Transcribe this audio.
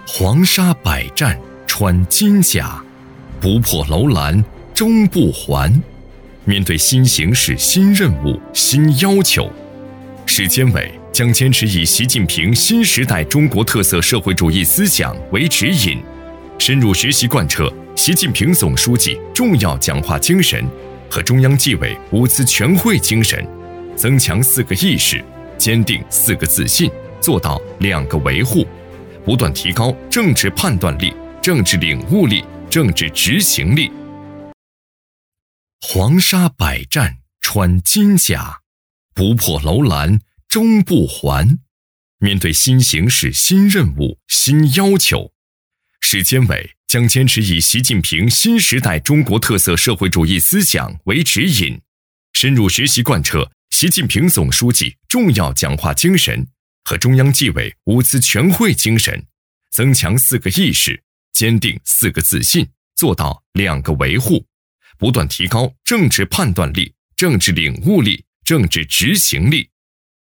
黄沙百战穿金甲，不破楼兰终不还。面对新形势、新任务、新要求，市监委将坚持以习近平新时代中国特色社会主义思想为指引，深入学习贯彻习近平总书记重要讲话精神和中央纪委五次全会精神，增强4个意识，坚定4个自信，做到2个维护，不断提高政治判断力、政治领悟力、政治执行力。黄沙百战穿金甲，不破楼兰终不还。面对新形势、新任务、新要求，市监委将坚持以习近平新时代中国特色社会主义思想为指引，深入学习贯彻习近平总书记重要讲话精神和中央纪委五次全会精神，增强4个意识，坚定4个自信，做到2个维护，不断提高政治判断力、政治领悟力、政治执行力。